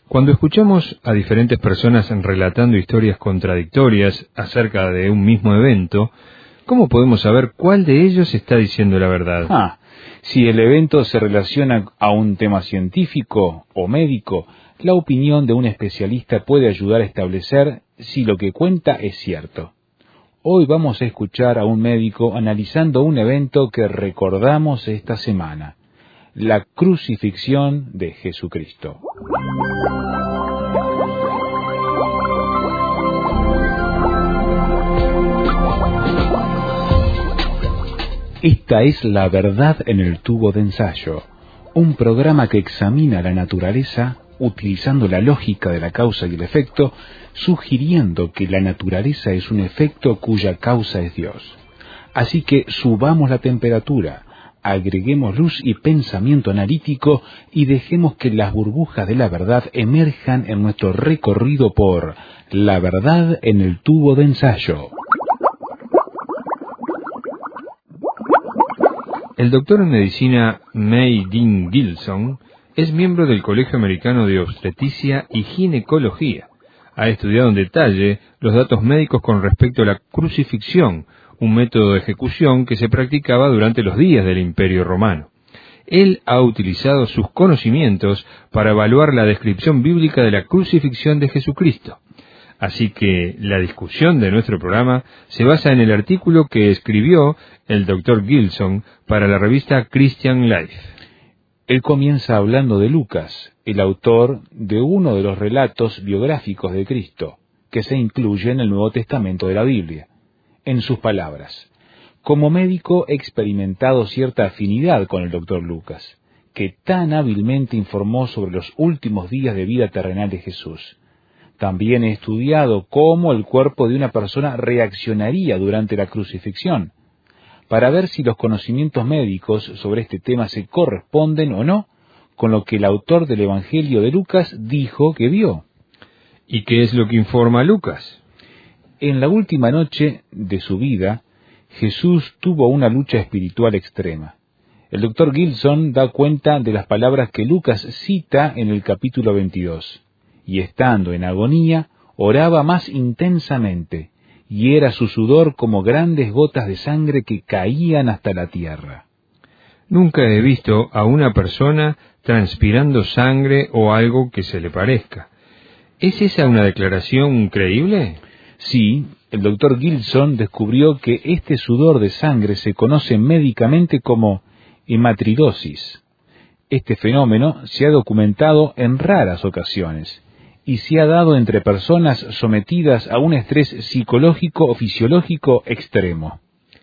Cuando escuchamos a diferentes personas relatando historias contradictorias acerca de un mismo evento, ¿cómo podemos saber cuál de ellos está diciendo la verdad? Si el evento se relaciona a un tema científico o médico, la opinión de un especialista puede ayudar a establecer si lo que cuenta es cierto. Hoy vamos a escuchar a un médico analizando un evento que recordamos esta semana: la crucifixión de Jesucristo. Esta es La Verdad en el Tubo de Ensayo, un programa que examina la naturaleza utilizando la lógica de la causa y el efecto, sugiriendo que la naturaleza es un efecto cuya causa es Dios. Así que subamos la temperatura, agreguemos luz y pensamiento analítico y dejemos que las burbujas de la verdad emerjan en nuestro recorrido por La Verdad en el Tubo de Ensayo. El doctor en medicina May Dean Gilson es miembro del Colegio Americano de Obstetricia y Ginecología. Ha estudiado en detalle los datos médicos con respecto a la crucifixión, un método de ejecución que se practicaba durante los días del Imperio Romano. Él ha utilizado sus conocimientos para evaluar la descripción bíblica de la crucifixión de Jesucristo. Así que la discusión de nuestro programa se basa en el artículo que escribió el Dr. Gilson para la revista Christian Life. Él comienza hablando de Lucas, el autor de uno de los relatos biográficos de Cristo, que se incluye en el Nuevo Testamento de la Biblia. En sus palabras: como médico he experimentado cierta afinidad con el Dr. Lucas, que tan hábilmente informó sobre los últimos días de vida terrenal de Jesús. También he estudiado cómo el cuerpo de una persona reaccionaría durante la crucifixión, para ver si los conocimientos médicos sobre este tema se corresponden o no con lo que el autor del Evangelio de Lucas dijo que vio. ¿Y qué es lo que informa Lucas? En la última noche de su vida, Jesús tuvo una lucha espiritual extrema. El Dr. Gilson da cuenta de las palabras que Lucas cita en el capítulo 22. Y estando en agonía, oraba más intensamente, y era su sudor como grandes gotas de sangre que caían hasta la tierra. Nunca he visto a una persona transpirando sangre o algo que se le parezca. ¿Es esa una declaración creíble? Sí, el Dr. Gilson descubrió que este sudor de sangre se conoce médicamente como hematridosis. Este fenómeno se ha documentado en raras ocasiones y se ha dado entre personas sometidas a un estrés psicológico o fisiológico extremo.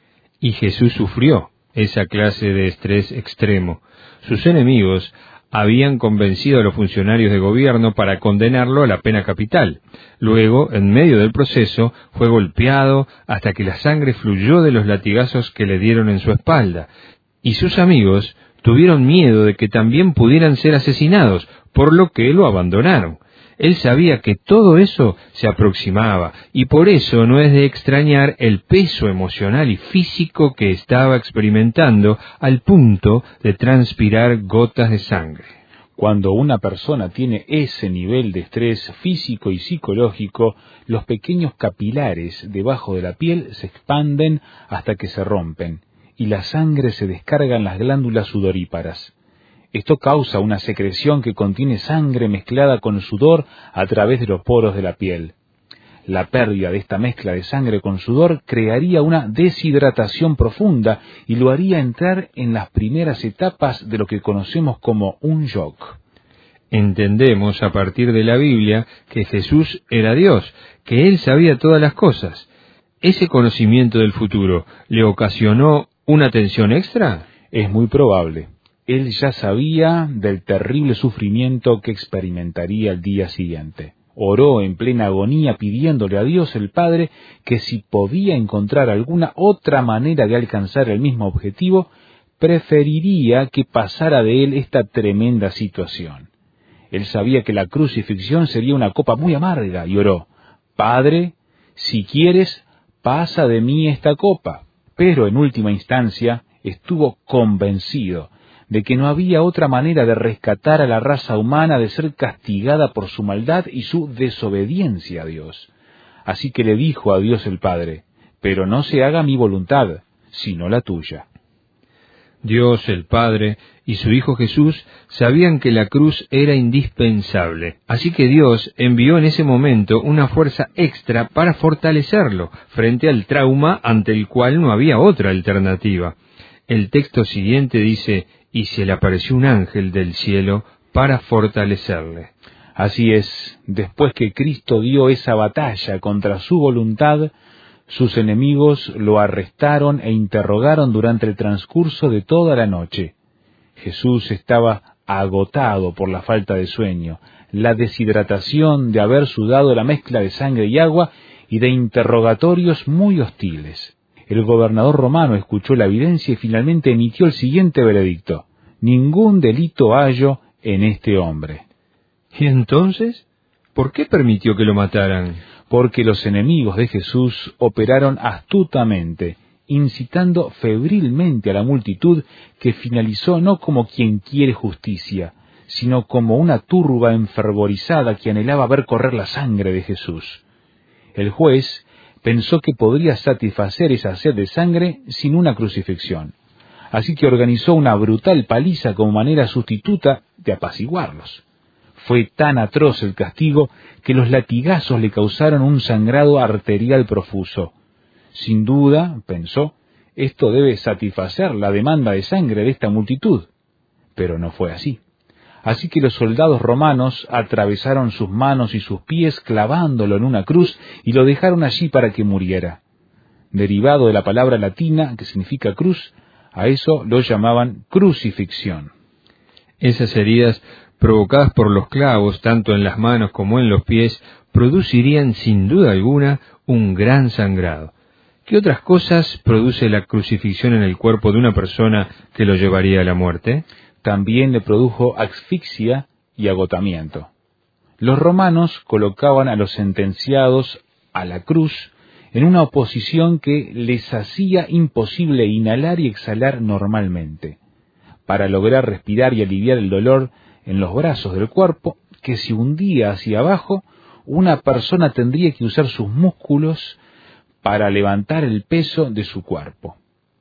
Y Jesús sufrió esa clase de estrés extremo. Sus enemigos habían convencido a los funcionarios de gobierno para condenarlo a la pena capital. Luego, en medio del proceso, fue golpeado hasta que la sangre fluyó de los latigazos que le dieron en su espalda. Y sus amigos tuvieron miedo de que también pudieran ser asesinados, por lo que lo abandonaron. Él sabía que todo eso se aproximaba, y por eso no es de extrañar el peso emocional y físico que estaba experimentando al punto de transpirar gotas de sangre. Cuando una persona tiene ese nivel de estrés físico y psicológico, los pequeños capilares debajo de la piel se expanden hasta que se rompen, y la sangre se descarga en las glándulas sudoríparas. Esto causa una secreción que contiene sangre mezclada con sudor a través de los poros de la piel. La pérdida de esta mezcla de sangre con sudor crearía una deshidratación profunda y lo haría entrar en las primeras etapas de lo que conocemos como un shock. Entendemos a partir de la Biblia que Jesús era Dios, que Él sabía todas las cosas. ¿Ese conocimiento del futuro le ocasionó una tensión extra? Es muy probable. Él ya sabía del terrible sufrimiento que experimentaría el día siguiente. Oró en plena agonía pidiéndole a Dios el Padre que si podía encontrar alguna otra manera de alcanzar el mismo objetivo, preferiría que pasara de él esta tremenda situación. Él sabía que la crucifixión sería una copa muy amarga y oró: Padre, si quieres, pasa de mí esta copa. Pero en última instancia estuvo convencido de que no había otra manera de rescatar a la raza humana de ser castigada por su maldad y su desobediencia a Dios. Así que le dijo a Dios el Padre: pero no se haga mi voluntad, sino la tuya. Dios el Padre y su Hijo Jesús sabían que la cruz era indispensable, así que Dios envió en ese momento una fuerza extra para fortalecerlo frente al trauma ante el cual no había otra alternativa. El texto siguiente dice: y se le apareció un ángel del cielo para fortalecerle. Así es, después que Cristo dio esa batalla contra su voluntad, sus enemigos lo arrestaron e interrogaron durante el transcurso de toda la noche. Jesús estaba agotado por la falta de sueño, la deshidratación de haber sudado la mezcla de sangre y agua y de interrogatorios muy hostiles. El gobernador romano escuchó la evidencia y finalmente emitió el siguiente veredicto: ningún delito hallo en este hombre. ¿Y entonces? ¿Por qué permitió que lo mataran? Porque los enemigos de Jesús operaron astutamente, incitando febrilmente a la multitud, que finalizó no como quien quiere justicia, sino como una turba enfervorizada que anhelaba ver correr la sangre de Jesús. El juez pensó que podría satisfacer esa sed de sangre sin una crucifixión, así que organizó una brutal paliza como manera sustituta de apaciguarlos. Fue tan atroz el castigo que los latigazos le causaron un sangrado arterial profuso. Sin duda, pensó, esto debe satisfacer la demanda de sangre de esta multitud. Pero no fue así. Así que los soldados romanos atravesaron sus manos y sus pies clavándolo en una cruz y lo dejaron allí para que muriera. Derivado de la palabra latina que significa cruz, a eso lo llamaban crucifixión. Esas heridas provocadas por los clavos, tanto en las manos como en los pies, producirían sin duda alguna un gran sangrado. ¿Qué otras cosas produce la crucifixión en el cuerpo de una persona que lo llevaría a la muerte? También le produjo asfixia y agotamiento. Los romanos colocaban a los sentenciados a la cruz en una posición que les hacía imposible inhalar y exhalar normalmente, para lograr respirar y aliviar el dolor en los brazos del cuerpo, que se hundía hacia abajo. Una persona tendría que usar sus músculos para levantar el peso de su cuerpo.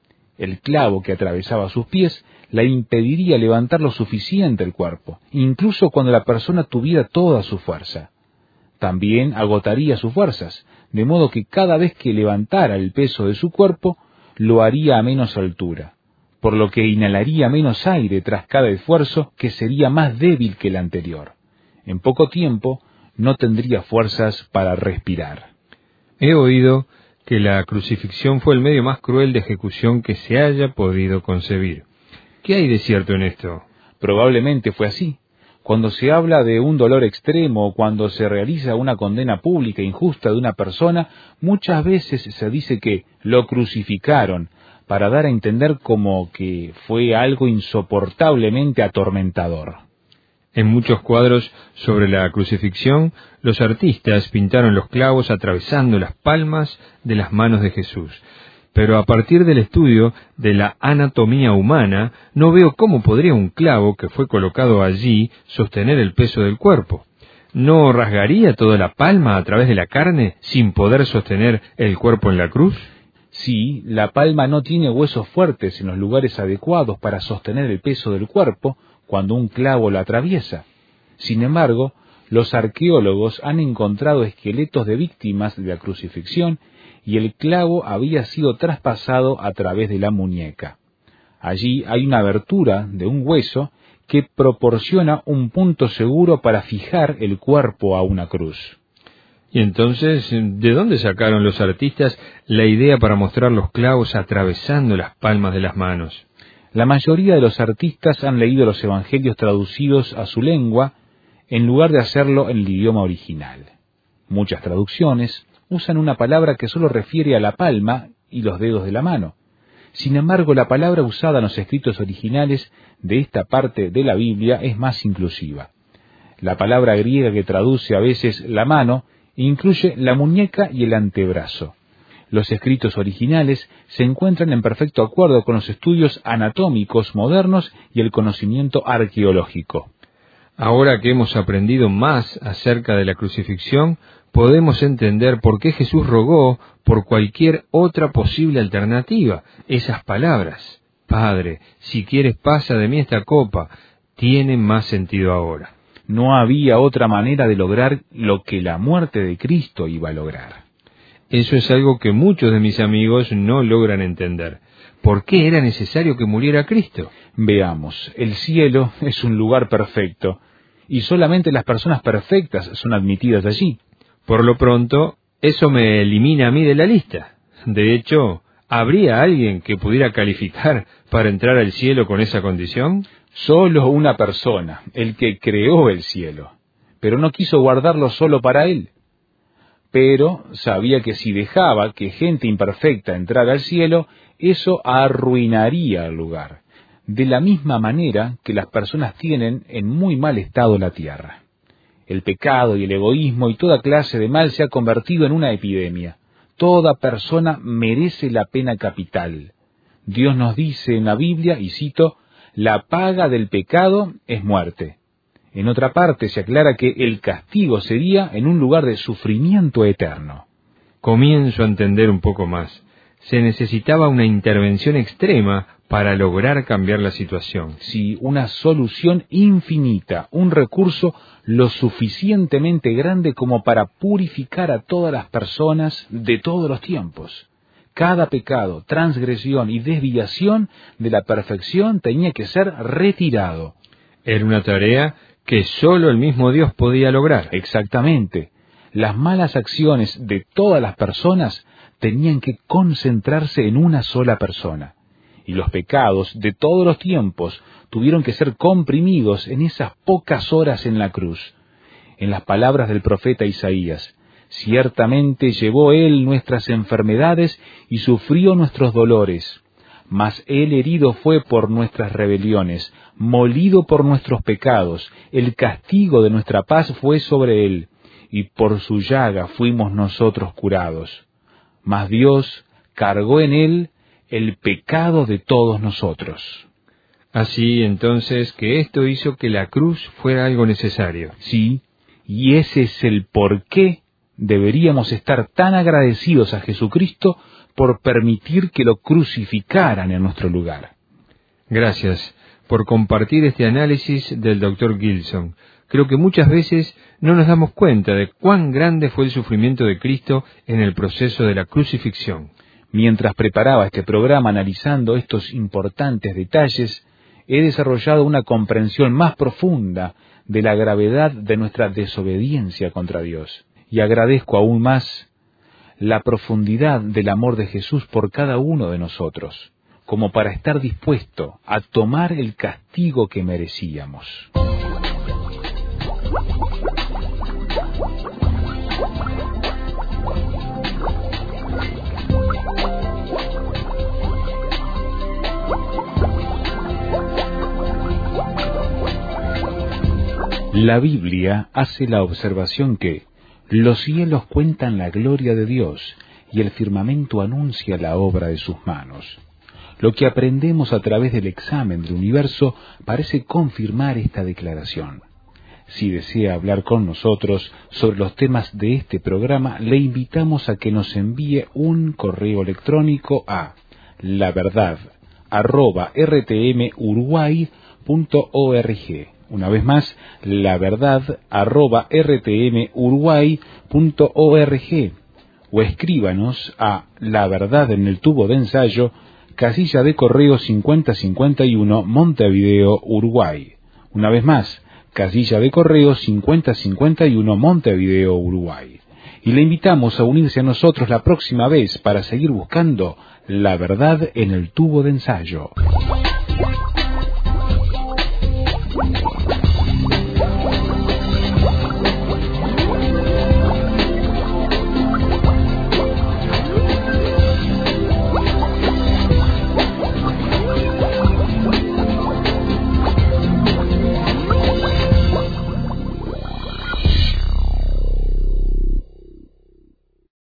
El clavo que atravesaba sus pies la impediría levantar lo suficiente el cuerpo, incluso cuando la persona tuviera toda su fuerza. También agotaría sus fuerzas, de modo que cada vez que levantara el peso de su cuerpo, lo haría a menos altura, por lo que inhalaría menos aire tras cada esfuerzo, que sería más débil que el anterior. En poco tiempo no tendría fuerzas para respirar. He oído que la crucifixión fue el medio más cruel de ejecución que se haya podido concebir. ¿Qué hay de cierto en esto? Probablemente fue así. Cuando se habla de un dolor extremo o cuando se realiza una condena pública injusta de una persona, muchas veces se dice que lo crucificaron, para dar a entender como que fue algo insoportablemente atormentador. En muchos cuadros sobre la crucifixión, los artistas pintaron los clavos atravesando las palmas de las manos de Jesús. Pero a partir del estudio de la anatomía humana, no veo cómo podría un clavo que fue colocado allí sostener el peso del cuerpo. ¿No rasgaría toda la palma a través de la carne sin poder sostener el cuerpo en la cruz? Sí, la palma no tiene huesos fuertes en los lugares adecuados para sostener el peso del cuerpo cuando un clavo lo atraviesa. Sin embargo, los arqueólogos han encontrado esqueletos de víctimas de la crucifixión y el clavo había sido traspasado a través de la muñeca. Allí hay una abertura de un hueso que proporciona un punto seguro para fijar el cuerpo a una cruz. Y entonces, ¿de dónde sacaron los artistas la idea para mostrar los clavos atravesando las palmas de las manos? La mayoría de los artistas han leído los evangelios traducidos a su lengua en lugar de hacerlo en el idioma original. Muchas traducciones usan una palabra que solo refiere a la palma y los dedos de la mano. Sin embargo, la palabra usada en los escritos originales de esta parte de la Biblia es más inclusiva. La palabra griega que traduce a veces la mano incluye la muñeca y el antebrazo. Los escritos originales se encuentran en perfecto acuerdo con los estudios anatómicos modernos y el conocimiento arqueológico. Ahora que hemos aprendido más acerca de la crucifixión, podemos entender por qué Jesús rogó por cualquier otra posible alternativa. Esas palabras, Padre, si quieres pasa de mí esta copa, tienen más sentido ahora. No había otra manera de lograr lo que la muerte de Cristo iba a lograr. Eso es algo que muchos de mis amigos no logran entender. ¿Por qué era necesario que muriera Cristo? Veamos, el cielo es un lugar perfecto, y solamente las personas perfectas son admitidas allí. Por lo pronto, eso me elimina a mí de la lista. De hecho, ¿habría alguien que pudiera calificar para entrar al cielo con esa condición? Solo una persona, el que creó el cielo, pero no quiso guardarlo solo para él. Pero sabía que si dejaba que gente imperfecta entrara al cielo, eso arruinaría el lugar, de la misma manera que las personas tienen en muy mal estado la tierra. El pecado y el egoísmo y toda clase de mal se ha convertido en una epidemia. Toda persona merece la pena capital. Dios nos dice en la Biblia, y cito, «La paga del pecado es muerte». En otra parte se aclara que el castigo sería en un lugar de sufrimiento eterno. Comienzo a entender un poco más. Se necesitaba una intervención extrema para lograr cambiar la situación. Sí, una solución infinita, un recurso lo suficientemente grande como para purificar a todas las personas de todos los tiempos. Cada pecado, transgresión y desviación de la perfección tenía que ser retirado. Era una tarea que solo el mismo Dios podía lograr. Exactamente. Las malas acciones de todas las personas tenían que concentrarse en una sola persona. Y los pecados de todos los tiempos tuvieron que ser comprimidos en esas pocas horas en la cruz. En las palabras del profeta Isaías, ciertamente llevó él nuestras enfermedades y sufrió nuestros dolores. Mas él herido fue por nuestras rebeliones, molido por nuestros pecados, el castigo de nuestra paz fue sobre él, y por su llaga fuimos nosotros curados. Mas Dios cargó en él el pecado de todos nosotros. Así entonces que esto hizo que la cruz fuera algo necesario. Sí, y ese es el por qué deberíamos estar tan agradecidos a Jesucristo por permitir que lo crucificaran en nuestro lugar. Gracias por compartir este análisis del Dr. Gilson. Creo que muchas veces no nos damos cuenta de cuán grande fue el sufrimiento de Cristo en el proceso de la crucifixión. Mientras preparaba este programa analizando estos importantes detalles, he desarrollado una comprensión más profunda de la gravedad de nuestra desobediencia contra Dios. Y agradezco aún más la profundidad del amor de Jesús por cada uno de nosotros, como para estar dispuesto a tomar el castigo que merecíamos. La Biblia hace la observación que los cielos cuentan la gloria de Dios y el firmamento anuncia la obra de sus manos. Lo que aprendemos a través del examen del universo parece confirmar esta declaración. Si desea hablar con nosotros sobre los temas de este programa, le invitamos a que nos envíe un correo electrónico a laverdad@rtmuruguay.org. Una vez más, laverdad@rtmuruguay.org. O escríbanos a La Verdad en el Tubo de Ensayo, casilla de correo 5051, Montevideo, Uruguay. Una vez más, casilla de correo 5051, Montevideo, Uruguay. Y le invitamos a unirse a nosotros la próxima vez para seguir buscando la verdad en el tubo de ensayo.